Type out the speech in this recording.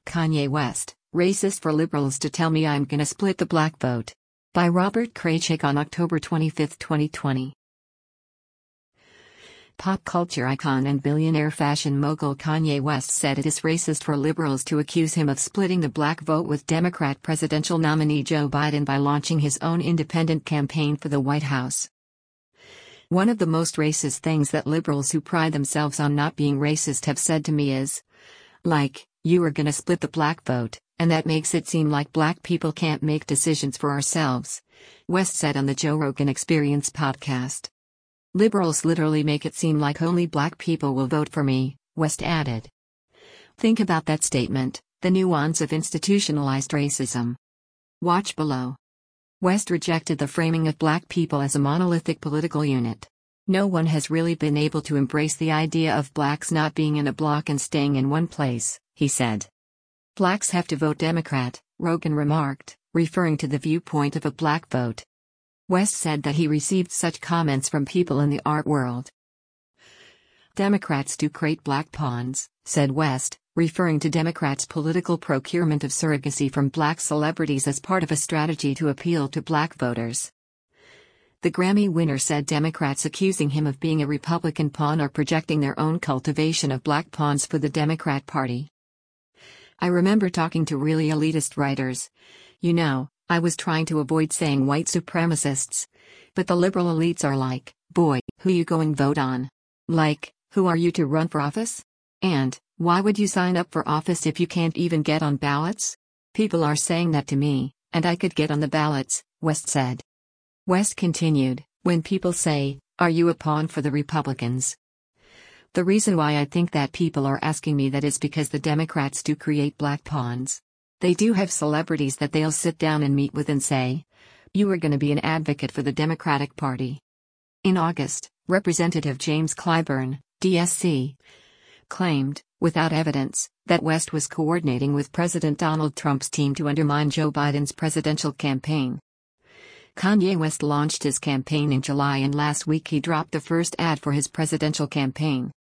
Kanye West, racist for liberals to tell me I'm gonna split the black vote. By Robert Kraychik on October 25, 2020. Pop culture icon and billionaire fashion mogul Kanye West said it is racist for liberals to accuse him of splitting the black vote with Democrat presidential nominee Joe Biden by launching his own independent campaign for the White House. One of the most racist things that liberals who pride themselves on not being racist have said to me is, like, you are gonna split the black vote, and that makes it seem like black people can't make decisions for ourselves, West said on the Joe Rogan Experience podcast. Liberals literally make it seem like only black people will vote for me, West added. Think about that statement, the nuance of institutionalized racism. Watch below. West rejected the framing of black people as a monolithic political unit. No one has really been able to embrace the idea of blacks not being in a block and staying in one place, he said. Blacks have to vote Democrat, Rogan remarked, referring to the viewpoint of a black vote. West said that he received such comments from people in the art world. Democrats do create black pawns, said West, referring to Democrats' political procurement of surrogacy from black celebrities as part of a strategy to appeal to black voters. The Grammy winner said Democrats accusing him of being a Republican pawn are projecting their own cultivation of black pawns for the Democrat Party. I remember talking to really elitist writers. You know, I was trying to avoid saying white supremacists. But the liberal elites are like, boy, who you going vote on? Like, who are you to run for office? And, why would you sign up for office if you can't even get on ballots? People are saying that to me, and I could get on the ballots, West said. West continued, when people say, are you a pawn for the Republicans? The reason why I think that people are asking me that is because the Democrats do create black pawns. They do have celebrities that they'll sit down and meet with and say, you are going to be an advocate for the Democratic Party. In August, Representative James Clyburn, DSC, claimed, without evidence, that West was coordinating with President Donald Trump's team to undermine Joe Biden's presidential campaign. Kanye West launched his campaign in July, and last week he dropped the first ad for his presidential campaign.